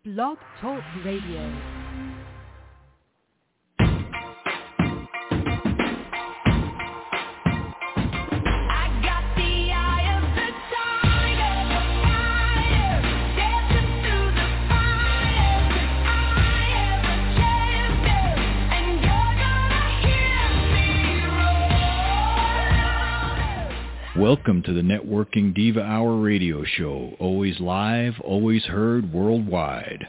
Blog Talk Radio. Welcome to the Networking Diva Hour radio show, always live, always heard worldwide.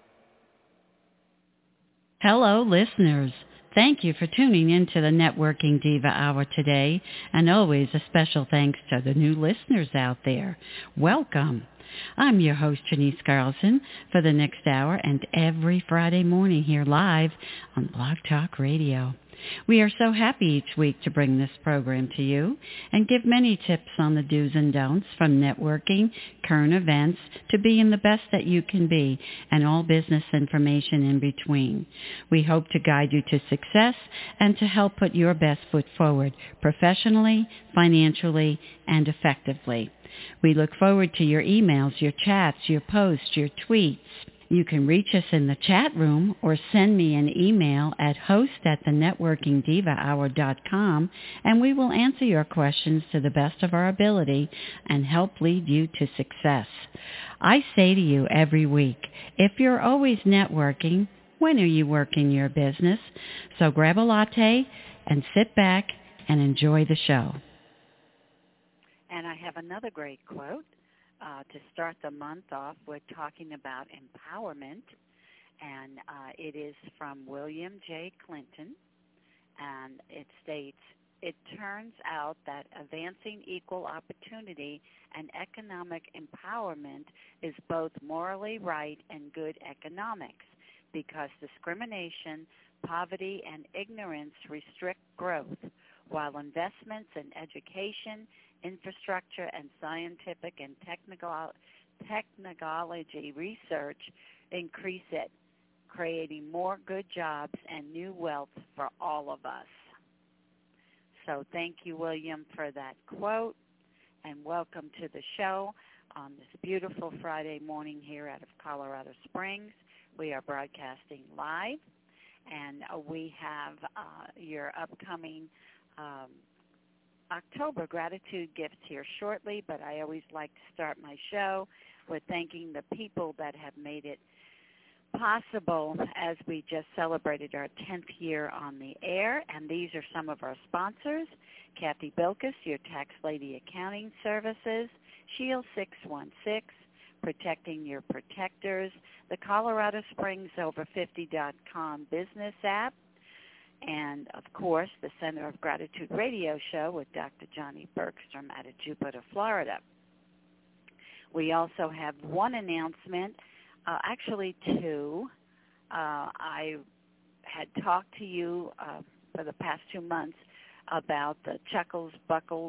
Hello, listeners. Thank you for tuning in to the Networking Diva Hour today, and always a special thanks to the new listeners out there. Welcome. I'm your host, Janice Carlson, for the next hour and every Friday morning here live on Blog Talk Radio. We are so happy each week to bring this program to you and give many tips on the do's and don'ts, from networking, current events, to being the best that you can be, and all business information in between. We hope to guide you to success and to help put your best foot forward professionally, financially, and effectively. We look forward to your emails, your chats, your posts, your tweets. You can reach us in the chat room or send me an email at host@thenetworkingdivahour.com, and we will answer your questions to the best of our ability and help lead you to success. I say to you every week, if you're always networking, when are you working your business? So grab a latte and sit back and enjoy the show. And I have another great quote. To start the month off, we're talking about empowerment, and it is from William J. Clinton, and it states, "It turns out that advancing equal opportunity and economic empowerment is both morally right and good economics, because discrimination, poverty, and ignorance restrict growth, while investments in education, infrastructure, and scientific and technology research increase it, creating more good jobs and new wealth for all of us." So thank you, William, for that quote, and welcome to the show on this beautiful Friday morning here out of Colorado Springs. We are broadcasting live, and we have your upcoming October gratitude gifts here shortly, but I always like to start my show with thanking the people that have made it possible as we just celebrated our 10th year on the air, and these are some of our sponsors: Kathy Bilkis, your tax lady accounting services; Shield 616, protecting your protectors; the Colorado Springs Over50.com business app; and, of course, the Center of Gratitude radio show with Dr. Johnny Bergstrom out of Jupiter, Florida. We also have one announcement, actually two. I had talked to you for the past 2 months about the Chuckles Buckles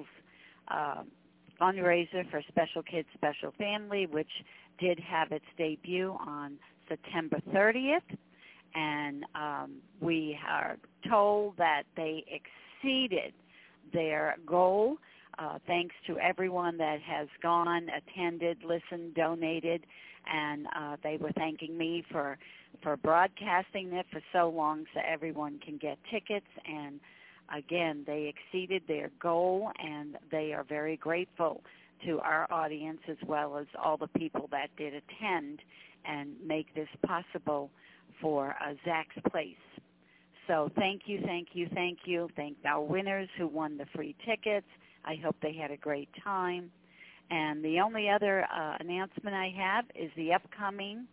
fundraiser for Special Kids, Special Family, which did have its debut on September 30th. And we are told that they exceeded their goal, thanks to everyone that has gone, attended, listened, donated, and they were thanking me for broadcasting it for so long so everyone can get tickets. And, again, they exceeded their goal, and they are very grateful to our audience as well as all the people that did attend and make this possible for Zach's Place. So thank you, thank you, thank you. Thank our winners who won the free tickets. I hope they had a great time. And the only other announcement I have is the upcoming,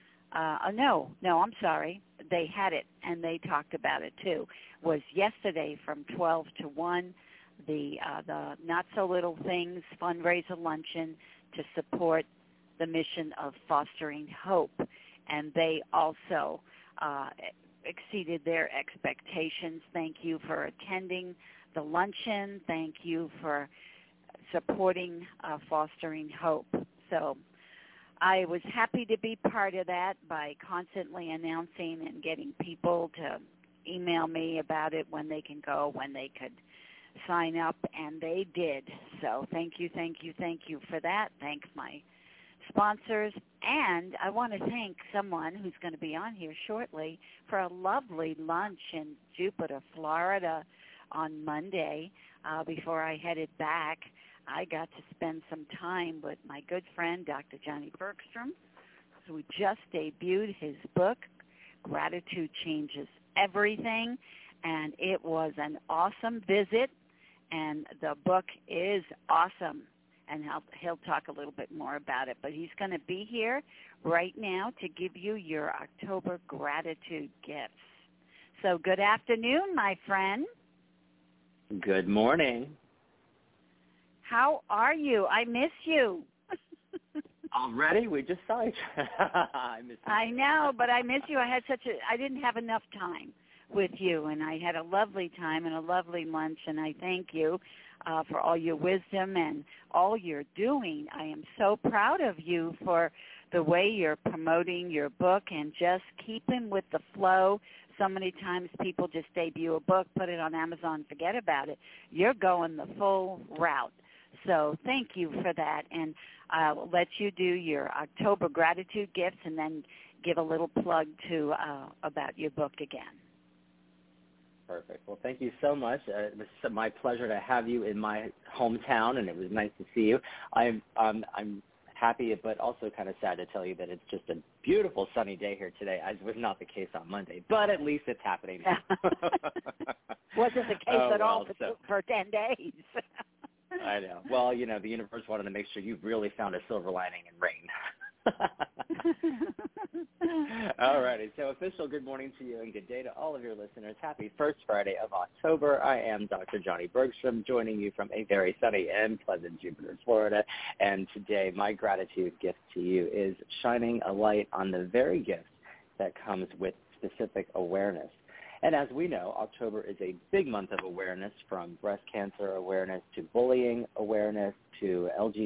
I'm sorry, they had it and they talked about it too, was yesterday from 12 to 1, the Not So Little Things fundraiser luncheon to support the mission of fostering hope. And they also exceeded their expectations. Thank you for attending the luncheon. Thank you for supporting Fostering Hope. So I was happy to be part of that by constantly announcing and getting people to email me about it, when they can go, when they could sign up, and they did. So thank you for that. Thanks my sponsors, and I want to thank someone who's going to be on here shortly for a lovely lunch in Jupiter, Florida on Monday. Before I headed back, I got to spend some time with my good friend, Dr. Johnny Bergstrom, who just debuted his book, Gratitude Changes Everything, and it was an awesome visit, and the book is awesome. And he'll talk a little bit more about it. But he's going to be here right now to give you your October gratitude gifts. So good afternoon, my friend. Good morning. How are you? I miss you. Already? We just saw each other. I know, but I miss you. I didn't have enough time with you, and I had a lovely time and a lovely lunch, and I thank you for all your wisdom and all you're doing. I am so proud of you for the way you're promoting your book and just keeping with the flow. So many times people just debut a book, put it on Amazon, forget about it. You're going the full route. So thank you for that, and I'll let you do your October gratitude gifts and then give a little plug to about your book again. Perfect. Well, thank you so much. It was my pleasure to have you in my hometown, and it was nice to see you. I'm happy, but also kind of sad to tell you that it's just a beautiful sunny day here today, as was not the case on Monday. But at least it's happening now. Wasn't the case at all for 10 days. I know. Well, you know, the universe wanted to make sure you really found a silver lining in rain. All righty. So official good morning to you and good day to all of your listeners. Happy first Friday of October. I am Dr. Johnny Bergstrom, joining you from a very sunny and pleasant Jupiter, Florida. And today my gratitude gift to you is shining a light on the very gift that comes with specific awareness. And as we know, October is a big month of awareness, from breast cancer awareness to bullying awareness to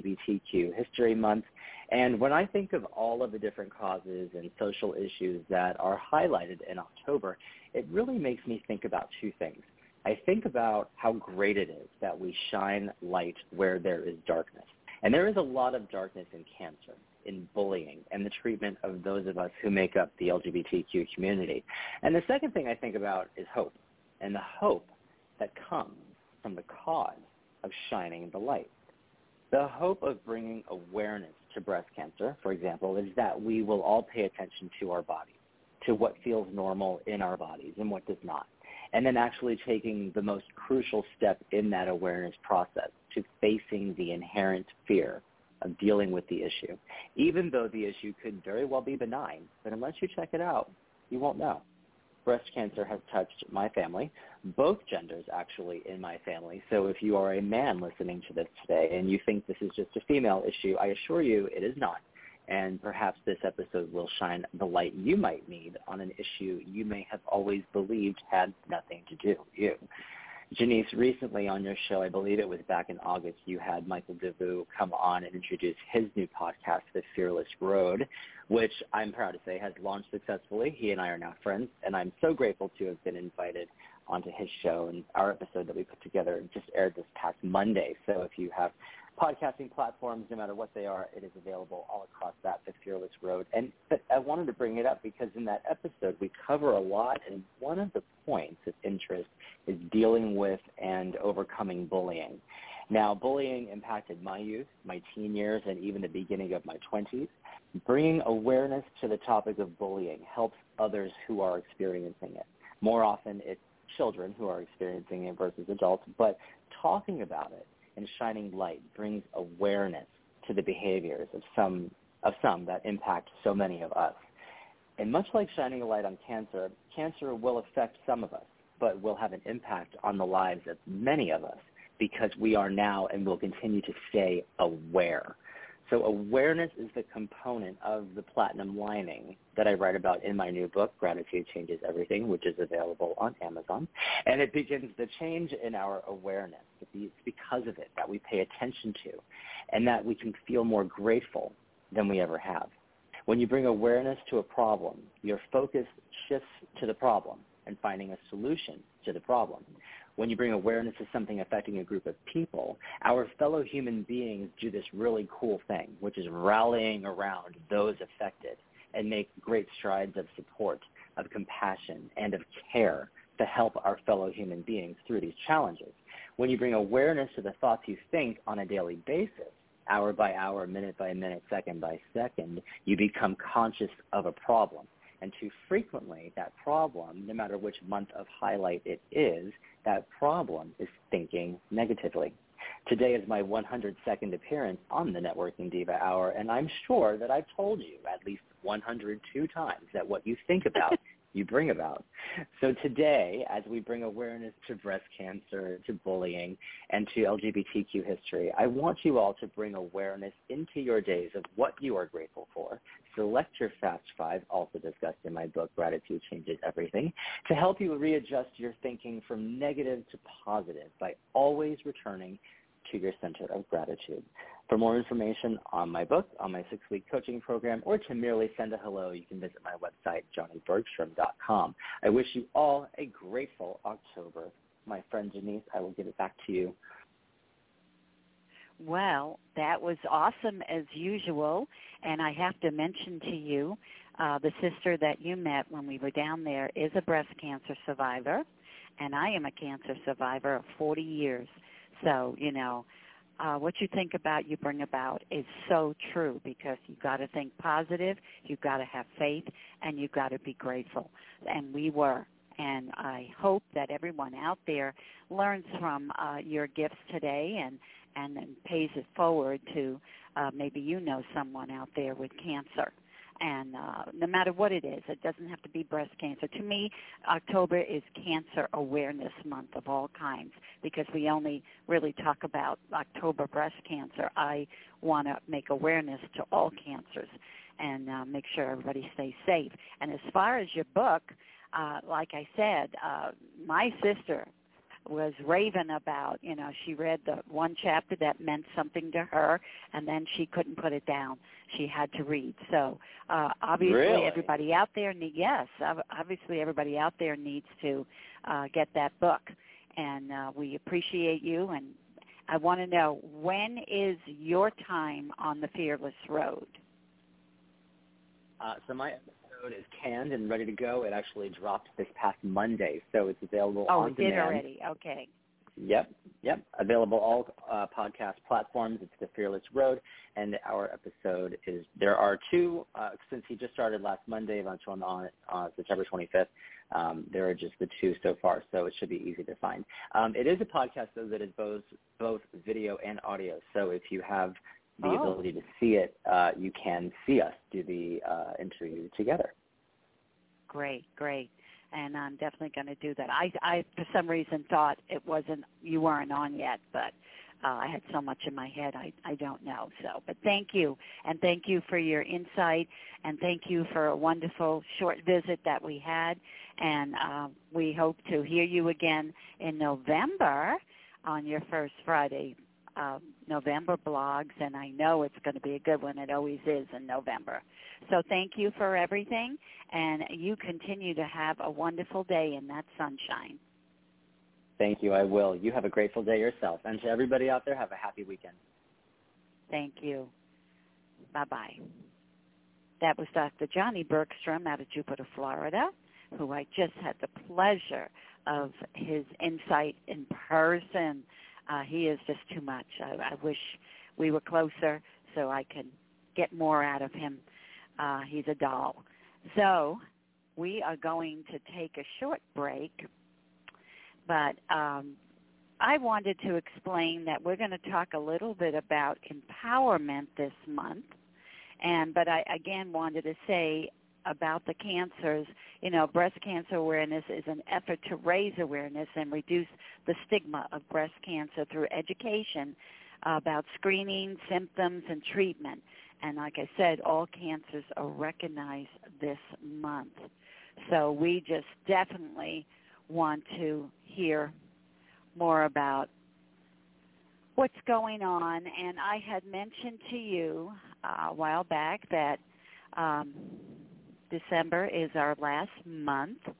LGBTQ History Month. And when I think of all of the different causes and social issues that are highlighted in October, it really makes me think about two things. I think about how great it is that we shine light where there is darkness. And there is a lot of darkness in cancer, in bullying, and the treatment of those of us who make up the LGBTQ community. And the second thing I think about is hope, and the hope that comes from the cause of shining the light. The hope of bringing awareness to breast cancer, for example, is that we will all pay attention to our bodies, to what feels normal in our bodies and what does not, and then actually taking the most crucial step in that awareness process to facing the inherent fear of dealing with the issue, even though the issue could very well be benign. But unless you check it out, you won't know. Breast cancer has touched my family, both genders actually in my family. So if you are a man listening to this today and you think this is just a female issue, I assure you it is not. And perhaps this episode will shine the light you might need on an issue you may have always believed had nothing to do with you. Janice, recently on your show, I believe it was back in August, you had Michael DeVue come on and introduce his new podcast, The Fearless Road, which I'm proud to say has launched successfully. He and I are now friends, and I'm so grateful to have been invited onto his show. And our episode that we put together just aired this past Monday. So if you have podcasting platforms, no matter what they are, it is available all across that, The Fearless Road. But I wanted to bring it up because in that episode we cover a lot, and one of the points of interest is dealing with and overcoming bullying. Now, bullying impacted my youth, my teen years, and even the beginning of my 20s. Bringing awareness to the topic of bullying helps others who are experiencing it. More often it's children who are experiencing it versus adults, but talking about it and shining light brings awareness to the behaviors of some that impact so many of us. And much like shining a light on cancer, cancer will affect some of us, but will have an impact on the lives of many of us because we are now and will continue to stay aware. So awareness is the component of the platinum lining that I write about in my new book, Gratitude Changes Everything, which is available on Amazon. And it begins the change in our awareness. It's because of it that we pay attention to and that we can feel more grateful than we ever have. When you bring awareness to a problem, your focus shifts to the problem and finding a solution to the problem. When you bring awareness to something affecting a group of people, our fellow human beings do this really cool thing, which is rallying around those affected and make great strides of support, of compassion, and of care to help our fellow human beings through these challenges. When you bring awareness to the thoughts you think on a daily basis, hour by hour, minute by minute, second by second, you become conscious of a problem. And too frequently, that problem, no matter which month of highlight it is, that problem is thinking negatively. Today is my 102nd appearance on the Networking Diva Hour, and I'm sure that I've told you at least 102 times that what you think about, you bring about. So today, as we bring awareness to breast cancer, to bullying, and to LGBTQ history, I want you all to bring awareness into your days of what you are grateful for. Select your Fast Five, also discussed in my book, Gratitude Changes Everything, to help you readjust your thinking from negative to positive by always returning to your center of gratitude. For more information on my book, on my 6-week coaching program, or to merely send a hello, you can visit my website, johnnybergstrom.com. I wish you all a grateful October. My friend Janice, I will give it back to you. Well, that was awesome as usual, and I have to mention to you, the sister that you met when we were down there is a breast cancer survivor, and I am a cancer survivor of 40 years. So, what you think about, you bring about is so true, because you've got to think positive, you've got to have faith, and you've got to be grateful. And we were. And I hope that everyone out there learns from your gifts today and then pays it forward to maybe someone out there with cancer. And no matter what it is, it doesn't have to be breast cancer. To me, October is Cancer Awareness Month of all kinds, because we only really talk about October breast cancer. I want to make awareness to all cancers and make sure everybody stays safe. And as far as your book, like I said, my sister was raving about, she read the one chapter that meant something to her, and then she couldn't put it down. She had to read. So obviously everybody out there obviously everybody out there needs to get that book. And we appreciate you. And I want to know, when is your time on the Fearless Road? So my episode is canned and ready to go. It actually dropped this past Monday, so it's available on demand. Oh, it did already. Okay. Yep. Available all podcast platforms. It's The Fearless Road, and our episode is, there are two, since he just started last Monday, eventually on September 25th, there are just the two so far, so it should be easy to find. It is a podcast, though, that is both video and audio, so if you have the ability to see it, you can see us do the interview together. Great. And I'm definitely going to do that. I for some reason thought you weren't on yet, but I had so much in my head, I don't know. So, but thank you, and thank you for your insight, and thank you for a wonderful short visit that we had, and we hope to hear you again in November on your first Friday November blogs, and I know it's going to be a good one. It always is in November. So thank you for everything, and you continue to have a wonderful day in that sunshine. Thank you. I will. You have a grateful day yourself. And to everybody out there, have a happy weekend. Thank you. Bye-bye. That was Dr. Johnny Bergstrom out of Jupiter, Florida, who I just had the pleasure of his insight in person. He is just too much. I wish we were closer so I could get more out of him. He's a doll. So we are going to take a short break, but I wanted to explain that we're going to talk a little bit about empowerment this month, but I again wanted to say about the cancers, breast cancer awareness is an effort to raise awareness and reduce the stigma of breast cancer through education about screening, symptoms, and treatment. And like I said, all cancers are recognized this month. So we just definitely want to hear more about what's going on. And I had mentioned to you a while back that December is our last month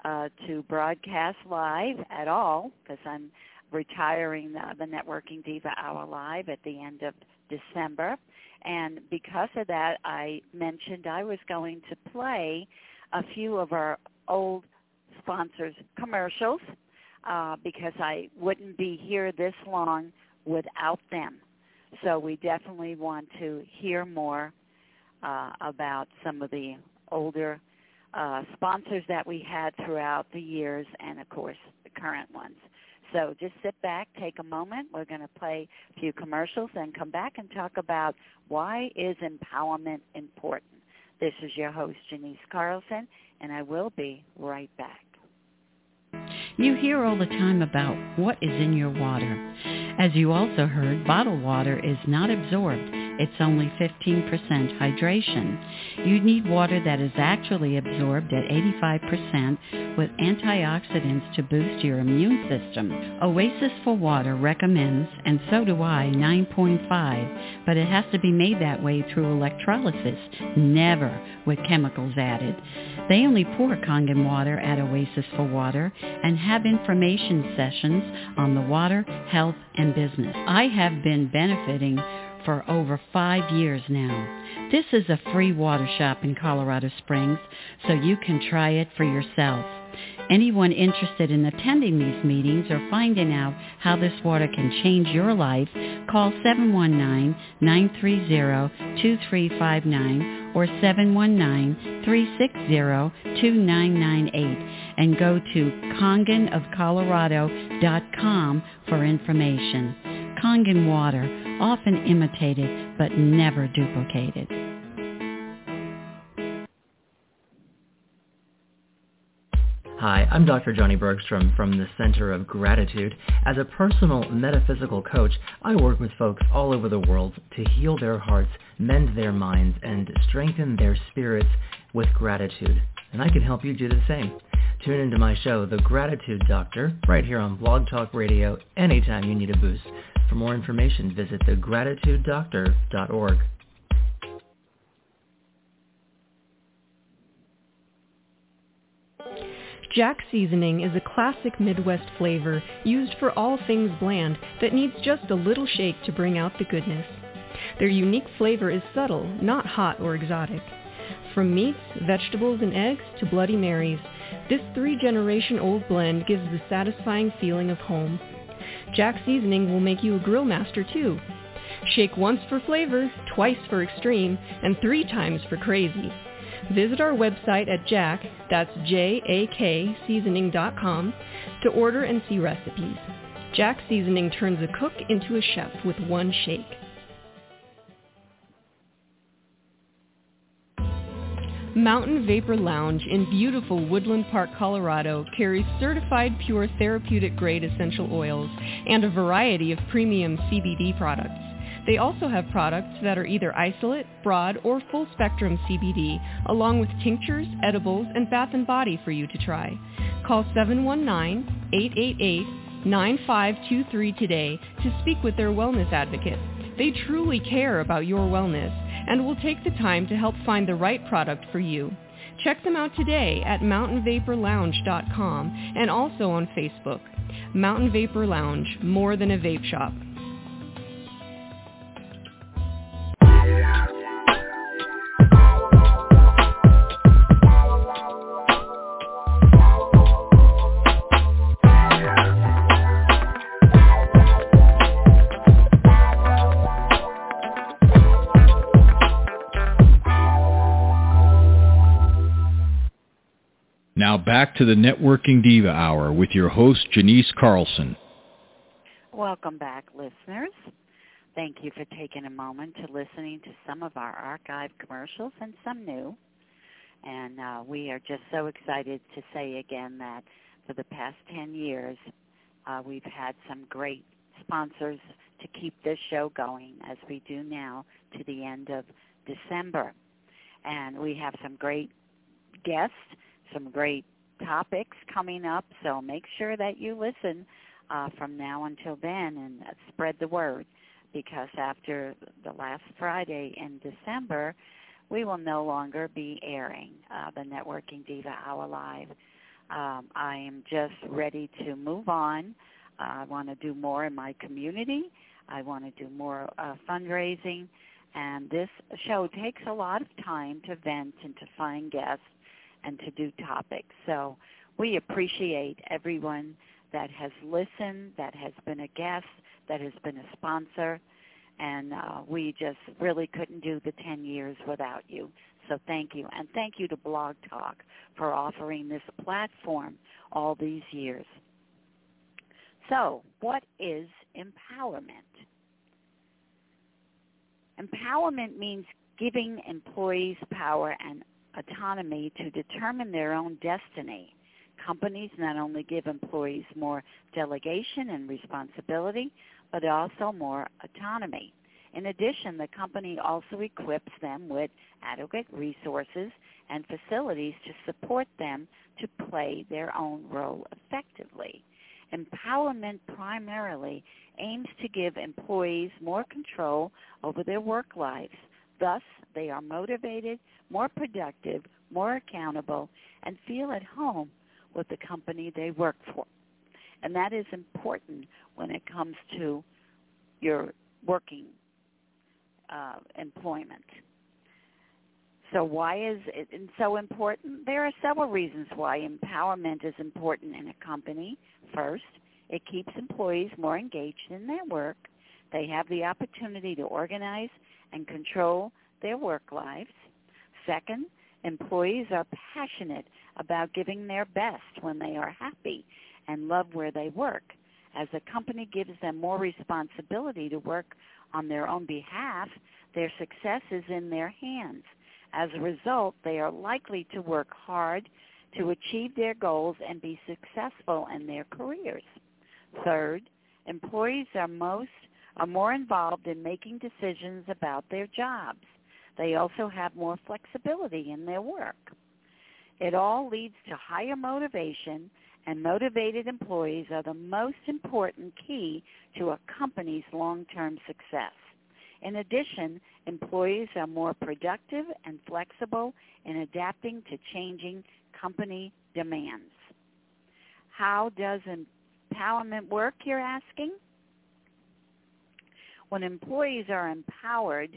to broadcast live at all because I'm retiring the Networking Diva Hour Live at the end of December. And because of that, I mentioned I was going to play a few of our old sponsors' commercials because I wouldn't be here this long without them. So we definitely want to hear more about some of the older sponsors that we had throughout the years and, of course, the current ones. So just sit back, take a moment. We're going to play a few commercials and come back and talk about why is empowerment important. This is your host, Janice Carlson, and I will be right back. You hear all the time about what is in your water. As you also heard, bottled water is not absorbed. It's only 15% hydration. You need water that is actually absorbed at 85% with antioxidants to boost your immune system. Oasis for Water recommends, and so do I, 9.5, but it has to be made that way through electrolysis, never with chemicals added. They only pour Kangen water at Oasis for Water and have information sessions on the water, health, and business. I have been benefiting for over 5 years now. This is a free water shop in Colorado Springs, so you can try it for yourself. Anyone interested in attending these meetings or finding out how this water can change your life, call 719-930-2359 or 719-360-2998 and go to kangenofcolorado.com for information. Kangen water, often imitated but never duplicated. Hi, I'm Dr. Johnny Bergstrom from the Center of Gratitude. As a personal metaphysical coach, I work with folks all over the world to heal their hearts, mend their minds, and strengthen their spirits with gratitude. And I can help you do the same. Tune into my show, The Gratitude Doctor, right here on Blog Talk Radio anytime you need a boost. For more information, visit thegratitudedoctor.org. Jack Seasoning is a classic Midwest flavor used for all things bland that needs just a little shake to bring out the goodness. Their unique flavor is subtle, not hot or exotic. From meats, vegetables, and eggs to Bloody Marys, this 3-generation-old blend gives the satisfying feeling of home. Jack Seasoning will make you a grill master too. Shake once for flavor, twice for extreme, and 3 times for crazy. Visit our website at Jack, that's J-A-K, seasoning.com, to order and see recipes. Jack Seasoning turns a cook into a chef with one shake. Mountain Vapor Lounge in beautiful Woodland Park, Colorado carries certified pure therapeutic grade essential oils and a variety of premium CBD products. They also have products that are either isolate, broad, or full-spectrum CBD, along with tinctures, edibles, and bath and body for you to try. Call 719-888-9523 today to speak with their wellness advocate. They truly care about your wellness and will take the time to help find the right product for you. Check them out today at mountainvaporlounge.com and also on Facebook. Mountain Vapor Lounge, more than a vape shop. Now back to the Networking Diva Hour with your host, Janice Carlson. Welcome back, listeners. Thank you for taking a moment to listening to some of our archived commercials and some new. And we are just so excited to say again that for the past 10 years, we've had some great sponsors to keep this show going as we do now to the end of December. And we have some great guests, some great topics coming up, so make sure that you listen from now until then and spread the word, because after the last Friday in December, we will no longer be airing the Networking Diva Hour Live. I am just ready to move on. I want to do more in my community. I want to do more fundraising. And this show takes a lot of time to vent and to find guests and to do topics. So we appreciate everyone that has listened, that has been a guest, that has been a sponsor. And we just really couldn't do the 10 years without you. So thank you. And thank you to Blog Talk for offering this platform all these years. So what is empowerment? Empowerment means giving employees power and autonomy to determine their own destiny. Companies not only give employees more delegation and responsibility, but also more autonomy. In addition, the company also equips them with adequate resources and facilities to support them to play their own role effectively. Empowerment primarily aims to give employees more control over their work lives. Thus, they are motivated, more productive, more accountable, and feel at home with the company they work for. And that is important when it comes to your working employment. So why is it so important? There are several reasons why empowerment is important in a company. First, it keeps employees more engaged in their work. They have the opportunity to organize and control their work lives. Second, employees are passionate about giving their best when they are happy and love where they work. As a company gives them more responsibility to work on their own behalf, their success is in their hands. As a result, they are likely to work hard to achieve their goals and be successful in their careers. Third, employees are more involved in making decisions about their jobs. They also have more flexibility in their work. It all leads to higher motivation, and motivated employees are the most important key to a company's long-term success. In addition, employees are more productive and flexible in adapting to changing company demands. How does empowerment work, you're asking? When employees are empowered,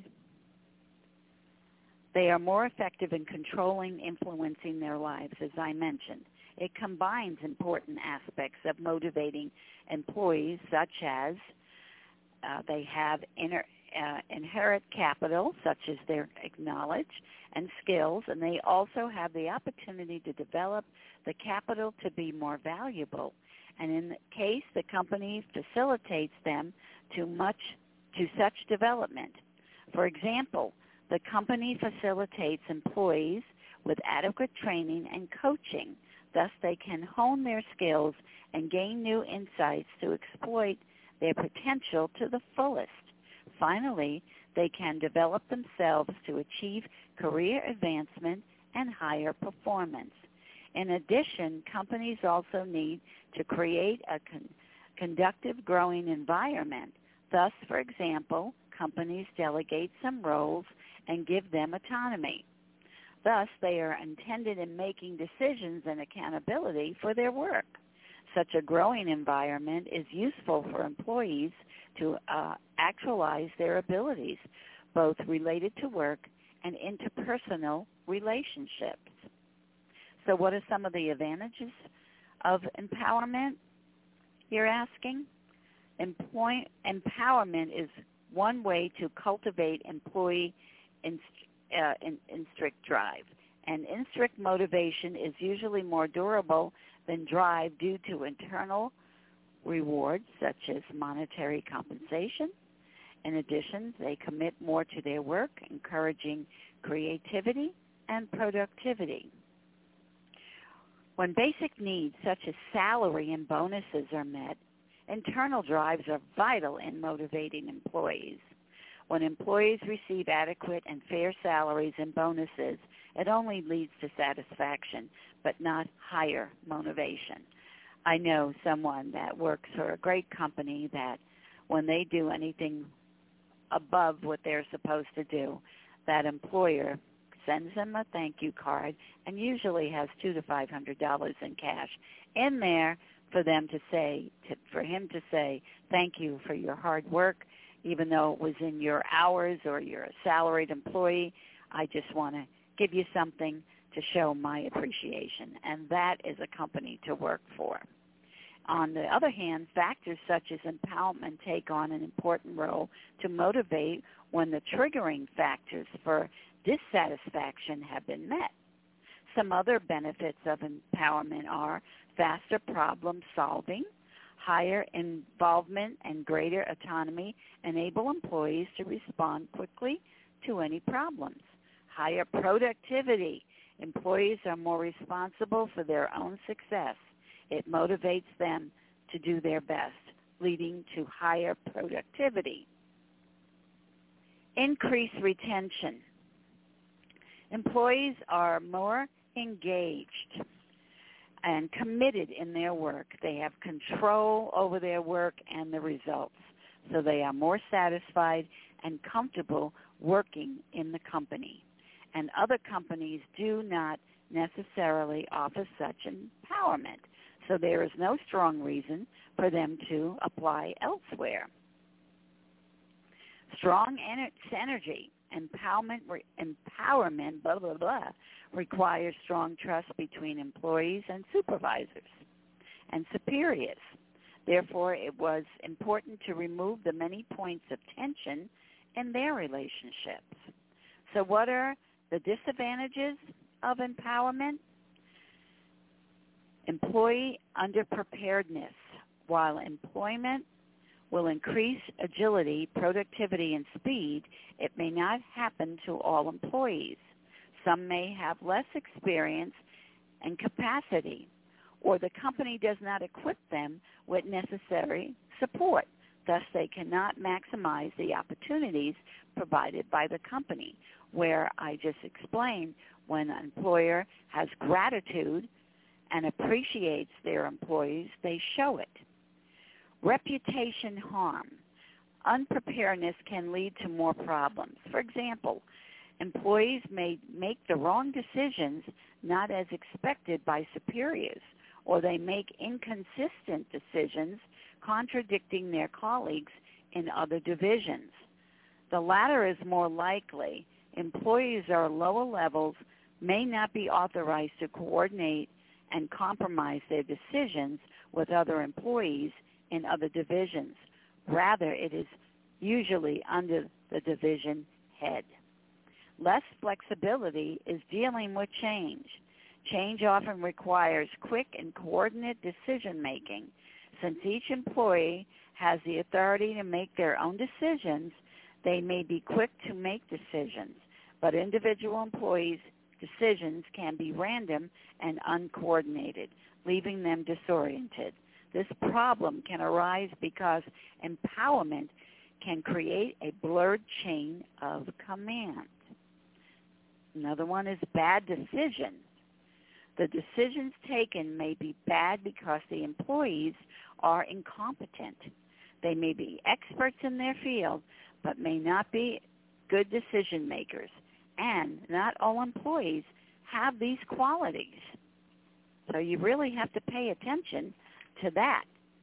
they are more effective in controlling, influencing their lives, as I mentioned. It combines important aspects of motivating employees, such as they have inherent capital, such as their knowledge and skills, and they also have the opportunity to develop the capital to be more valuable. And in the case, the company facilitates them to such development. For example, the company facilitates employees with adequate training and coaching. Thus, they can hone their skills and gain new insights to exploit their potential to the fullest. Finally, they can develop themselves to achieve career advancement and higher performance. In addition, companies also need to create a conducive growing environment. Thus, for example, companies delegate some roles and give them autonomy. Thus, they are intended in making decisions and accountability for their work. Such a growing environment is useful for employees to actualize their abilities, both related to work and interpersonal relationships. So what are some of the advantages of empowerment, you're asking? Empowerment is one way to cultivate employee intrinsic drive. And intrinsic motivation is usually more durable than drive due to internal rewards such as monetary compensation. In addition, they commit more to their work, encouraging creativity and productivity. When basic needs such as salary and bonuses are met, internal drives are vital in motivating employees. When employees receive adequate and fair salaries and bonuses, it only leads to satisfaction, but not higher motivation. I know someone that works for a great company that when they do anything above what they're supposed to do, that employer sends them a thank you card and usually has $200 to $500 in cash in there for them to say, for him to say, thank you for your hard work, even though it was in your hours or you're a salaried employee. I just want to give you something to show my appreciation, and that is a company to work for. On the other hand, factors such as empowerment take on an important role to motivate when the triggering factors for dissatisfaction have been met. Some other benefits of empowerment are faster problem solving, higher involvement and greater autonomy enable employees to respond quickly to any problems. Higher productivity. Employees are more responsible for their own success. It motivates them to do their best, leading to higher productivity. Increased retention. Employees are more engaged and committed in their work. They have control over their work and the results, so they are more satisfied and comfortable working in the company. And other companies do not necessarily offer such empowerment, so there is no strong reason for them to apply elsewhere. Strong synergy. Empowerment, blah, blah, blah, requires strong trust between employees and supervisors and superiors. Therefore, it was important to remove the many points of tension in their relationships. So what are the disadvantages of empowerment? Employee underpreparedness. While employment will increase agility, productivity, and speed, it may not happen to all employees. Some may have less experience and capacity, or the company does not equip them with necessary support. Thus, they cannot maximize the opportunities provided by the company, where I just explained when an employer has gratitude and appreciates their employees, they show it. Reputation harm. Unpreparedness can lead to more problems. For example, employees may make the wrong decisions not as expected by superiors, or they make inconsistent decisions contradicting their colleagues in other divisions. The latter is more likely. Employees at lower levels may not be authorized to coordinate and compromise their decisions with other employees in other divisions. Rather, it is usually under the division head. Less flexibility is dealing with change. Change often requires quick and coordinate decision-making. Since each employee has the authority to make their own decisions, they may be quick to make decisions, but individual employees' decisions can be random and uncoordinated, leaving them disoriented. This problem can arise because empowerment can create a blurred chain of command. Another one is bad decisions. The decisions taken may be bad because the employees are incompetent. They may be experts in their field, but may not be good decision makers. And not all employees have these qualities. So you really have to pay attention to that.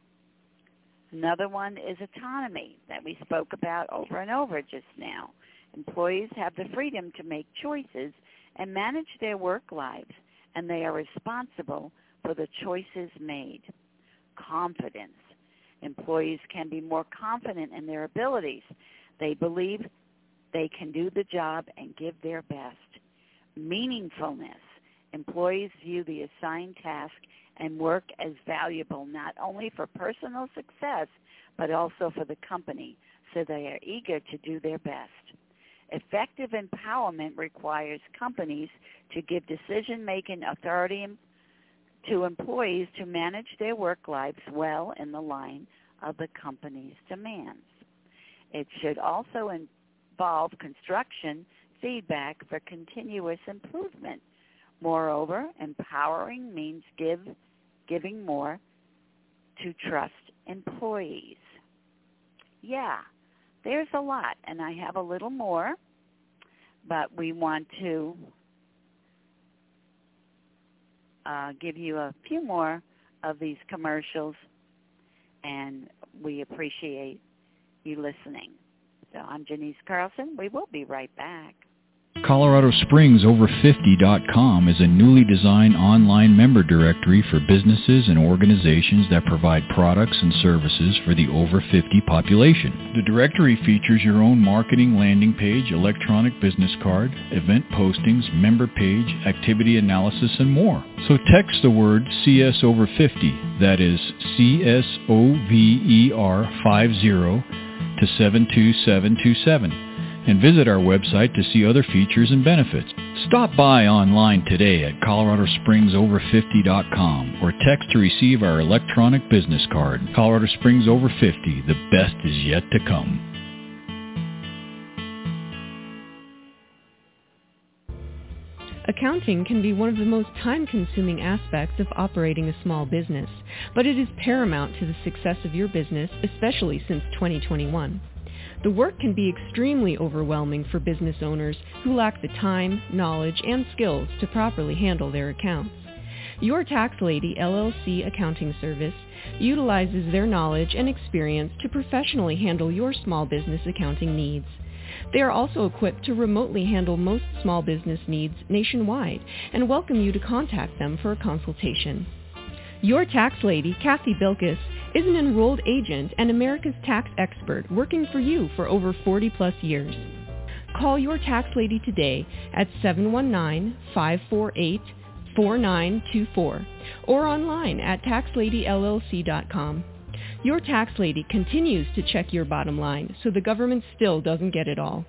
Another one is autonomy that we spoke about over and over just now. Employees have the freedom to make choices and manage their work lives, and they are responsible for the choices made. Confidence. Employees can be more confident in their abilities. They believe they can do the job and give their best. Meaningfulness. Employees view the assigned task and work as valuable not only for personal success, but also for the company, so they are eager to do their best. Effective empowerment requires companies to give decision-making authority to employees to manage their work lives well in the line of the company's demands. It should also involve construction feedback for continuous improvement. Moreover, empowering means giving more to trust employees. Yeah, there's a lot, and I have a little more, but we want to give you a few more of these commercials, and we appreciate you listening. So I'm Janice Carlson. We will be right back. ColoradoSpringsOver50.com is a newly designed online member directory for businesses and organizations that provide products and services for the over 50 population. The directory features your own marketing landing page, electronic business card, event postings, member page, activity analysis, and more. So text the word CSOver50, that is CSOVER50, to 72727. And visit our website to see other features and benefits. Stop by online today at ColoradoSpringsOver50.com or text to receive our electronic business card. Colorado Springs Over 50, the best is yet to come. Accounting can be one of the most time-consuming aspects of operating a small business, but it is paramount to the success of your business, especially since 2021. The work can be extremely overwhelming for business owners who lack the time, knowledge, and skills to properly handle their accounts. Your Tax Lady LLC accounting service utilizes their knowledge and experience to professionally handle your small business accounting needs. They are also equipped to remotely handle most small business needs nationwide and welcome you to contact them for a consultation. Your Tax Lady, Kathy Bilkis, is an enrolled agent and America's tax expert working for you for over 40-plus years. Call Your Tax Lady today at 719-548-4924 or online at taxladyllc.com. Your Tax Lady continues to check your bottom line so the government still doesn't get it all.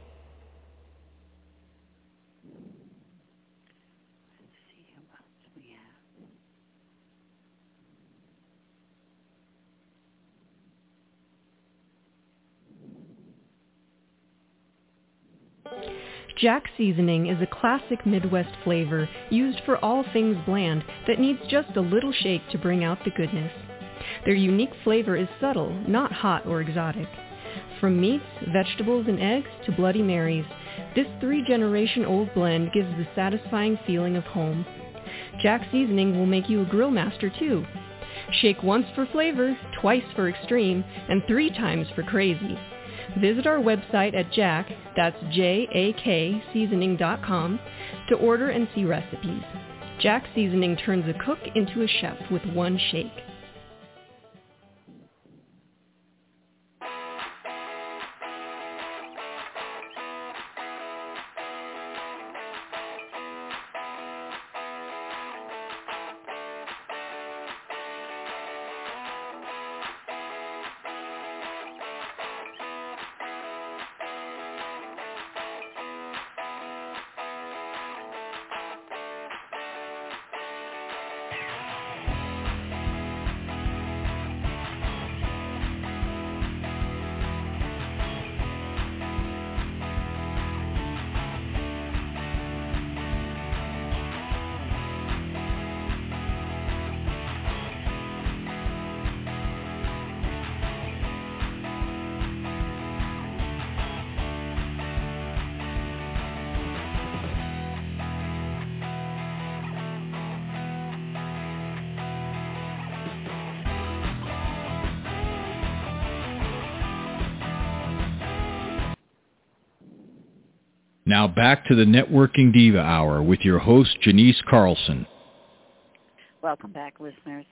Jack Seasoning is a classic Midwest flavor used for all things bland that needs just a little shake to bring out the goodness. Their unique flavor is subtle, not hot or exotic. From meats, vegetables, and eggs to Bloody Marys, this 3-generation-old blend gives the satisfying feeling of home. Jack Seasoning will make you a grill master too. Shake once for flavor, twice for extreme, and 3 times for crazy. Visit our website at Jack, that's J-A-K, seasoning.com, to order and see recipes. Jack Seasoning turns a cook into a chef with one shake. Now back to the Networking Diva Hour with your host, Janice Carlson. Welcome back, listeners.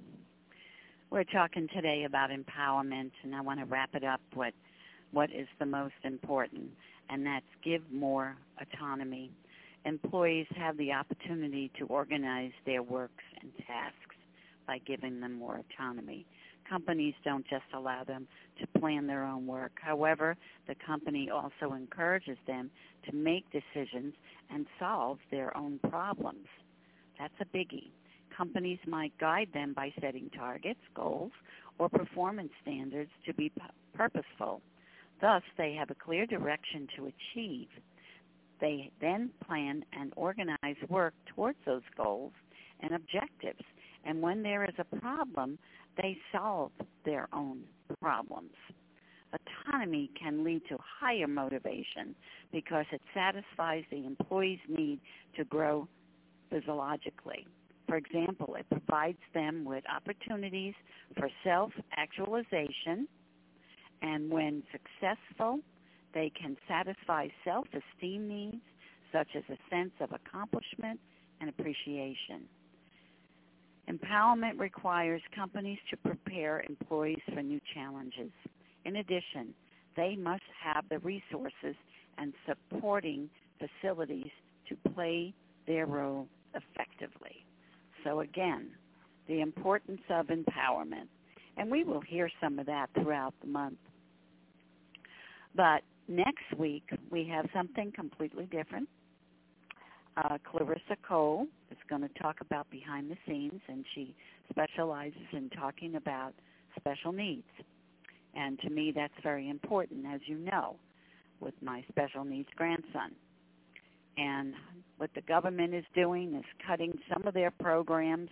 We're talking today about empowerment, and I want to wrap it up with what is the most important, and that's give more autonomy. Employees have the opportunity to organize their works and tasks by giving them more autonomy. Companies don't just allow them to plan their own work. However, the company also encourages them to make decisions and solve their own problems. That's a biggie. Companies might guide them by setting targets, goals, or performance standards to be purposeful. Thus, they have a clear direction to achieve. They then plan and organize work towards those goals and objectives. And when there is a problem, they solve their own problems. autonomy can lead to higher motivation because it satisfies the employee's need to grow physiologically. For example, it provides them with opportunities for self-actualization, and when successful, they can satisfy self-esteem needs such as a sense of accomplishment and appreciation. Empowerment requires companies to prepare employees for new challenges. In addition, they must have the resources and supporting facilities to play their role effectively. So again, the importance of empowerment. And we will hear some of that throughout the month. But next week, we have something completely different. Clarissa Cole is going to talk about behind the scenes, and she specializes in talking about special needs. And to me, that's very important, as you know, with my special needs grandson. And what the government is doing is cutting some of their programs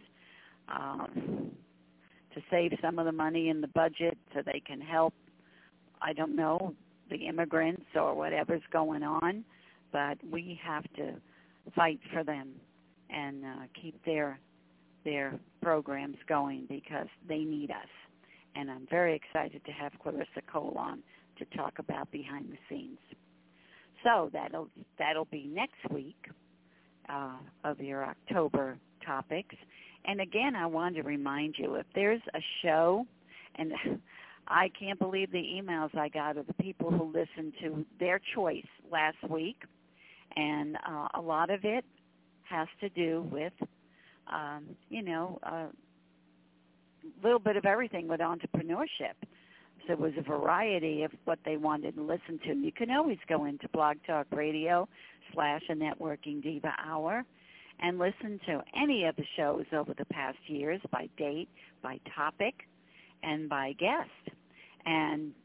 to save some of the money in the budget so they can help, I don't know, the immigrants or whatever's going on. But we have to fight for them and keep their programs going because they need us. And I'm very excited to have Clarissa Cole on to talk about behind the scenes. So that'll be next week of your October topics. And again, I wanted to remind you, if there's a show, and I can't believe the emails I got of the people who listened to their choice last week, and a lot of it has to do with, a little bit of everything with entrepreneurship. So it was a variety of what they wanted to listen to. You can always go into Blog Talk Radio / A Networking Diva Hour and listen to any of the shows over the past years by date, by topic, and by guest. And,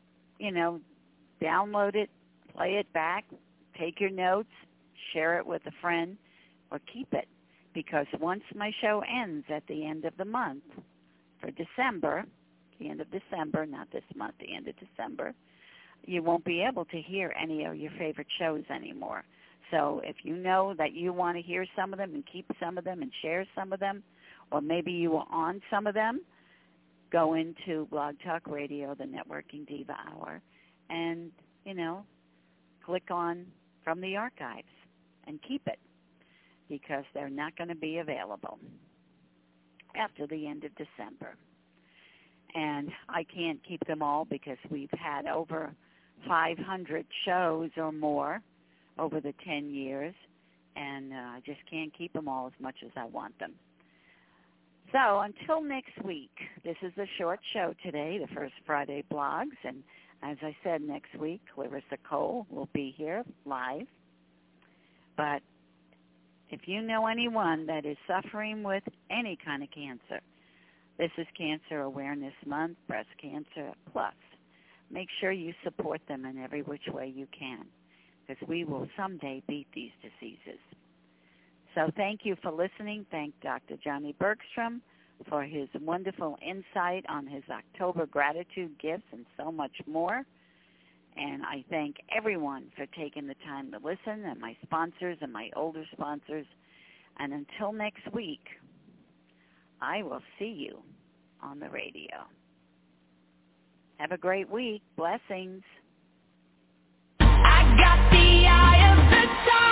download it, play it back, take your notes, share it with a friend, or keep it. Because once my show ends at the end of the month, for December, the end of December, not this month, the end of December, you won't be able to hear any of your favorite shows anymore. So if you know that you want to hear some of them and keep some of them and share some of them, or maybe you were on some of them, go into Blog Talk Radio, the Networking Diva Hour, and, click on from the archives and keep it because they're not going to be available after the end of December. And I can't keep them all because we've had over 500 shows or more over the 10 years, and I just can't keep them all as much as I want them. So until next week, this is a short show today, the First Friday Blogs, and as I said, next week, Clarissa Cole will be here live. But if you know anyone that is suffering with any kind of cancer, this is Cancer Awareness Month, Breast Cancer Plus. Make sure you support them in every which way you can, because we will someday beat these diseases. So thank you for listening. Thank Dr. Johnny Bergstrom for his wonderful insight on his October gratitude gifts and so much more. And I thank everyone for taking the time to listen, and my sponsors and my older sponsors. And until next week, I will see you on the radio. Have a great week. Blessings. I got the eye of the tiger.